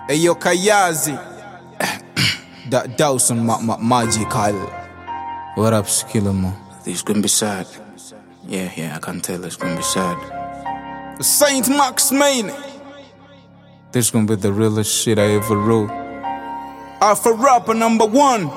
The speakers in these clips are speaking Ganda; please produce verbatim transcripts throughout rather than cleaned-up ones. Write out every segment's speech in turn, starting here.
Ayo Kayazi that Dawson ma ma magical. What up, Skillamo? This gonna be sad. Yeah, yeah, I can tell it's gonna be sad. Saint Max Main. This gonna be the realest shit I ever wrote. Alpha rapper number one.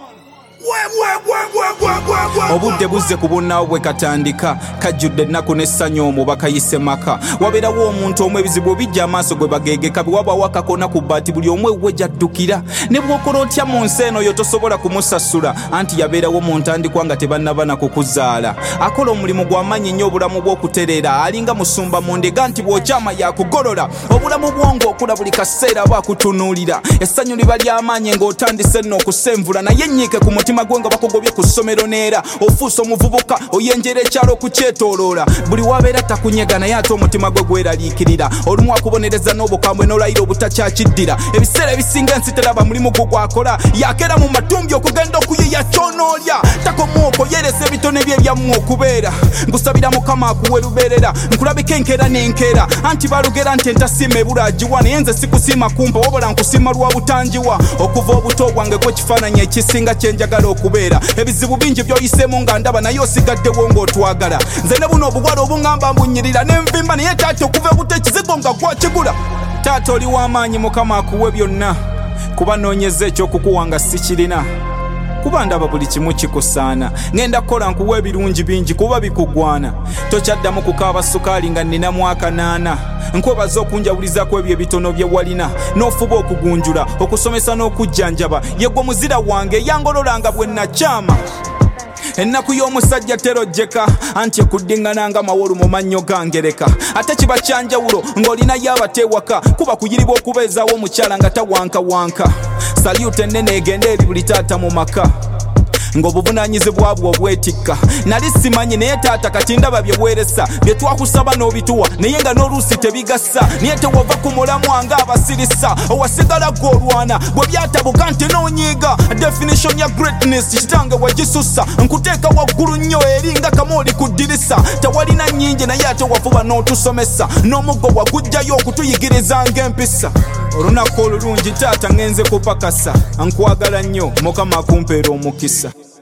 Obudde buzze kubonaawe katandika kajjudde ennaku n'essanyu omubaka yise maka wabeerawo omuntu omwe ebizibu bijja amaaso gwe bagegeka biwabaawo akakona ku bbaati buli omwe ewwe gy'addukira ne bw'okola otya mu nsi eno yo tosobola kumusasula anti yabeerawo mu ntandikwa nga tebannaba na kukuzaala akola omulimu gw'amaanyi nnyo obulamu bw'okutereera alinga musumba mu ndega nti bw'okyama yakugolola obulamu bwongo okula buli kaseera aba akutunuulira essanyu liba ly'amaanyi ng'otandise nno okusenvula naye nnyiike ku mutima gwe nga bakugobye ku ssomero neera ofuusa omuvubuka oyenjera ekyalo okukyetooloola buli wabeera takunyega naye ate omutima gwe gweraliikirira olumu akubonereza n'obukambwe n'olayira obutakyakiddira ebiseera ebisinga ensi teraba mulimu gwe gwakola yakeera mu matumbi okugenda okuyiya kyonoolya takomwoko yeresa ebitone bye ebyammwe okubeera ngusabira mukama akuwe lubeerera nkulabika enkeera n'enkeera anti balugera nti entasiima ebula agiwa naye nze sikusiima kumpa wabula nkusiima lwa butangiwa okuva obuto bwange gw'ekifaananyi ekisinga kyenjagala okubeera ebizibu bingi byoyiseemu nga ndaba naye osigaddewo ng'otwagala nze ne buno obubwala obuŋŋamba mbunyirira n'envimba naye taata okuva ebuto ekizigo nga gwakigula taata oli w'amaanyi mukama akuwe byonna kuba noonyeza ekyokukuwa nga sikirina kuba ndaba buli kimu kikusaana ngenda kukola nkuwa ebirungi bingi kuba bikugwana tokyaddamu kukaaba sukaali nga nnina mwaka naana nkwebaza okunjawulizako ebyo ebitono bye walina n'ofuba okugunjula okusomesa n'okujjanjaba yegwe muzira wange yangololanga bwe nakyama ennaku y'omusajja terojjeka anti ekuddiŋŋananga mawolu mu mannyo gangereka ate kiba kyanjawulo ng'olinayo abateewaka kuba kuyiribwa okubeezaawo omukyala nga tawankawanka salyuta ennene egende eri buli taata mu maka ng'obuvunaanyizibwa bwe obwetikka nali simanyi naye taata kati ndaba bye weeresa bye twakusaba n'obituwa naye nga n'oluusi tebigassa naye tewava ku mulamu anga abasirisa owasigala gw'olwana bwe byatabuka nti n'onyiiga definition ya greatness kitange wagisussa nkuteeka waggulu nnyo eri nga kamooli ku ddirisa tewalina nnyingi naye ate wafuba n'otusomesa n'omuggo wagujjayo okutuyigiriza ng'empisa olunaku olulungi taata ngenze kupakasa nkwagala nnyo mukama akumpeera omukisa.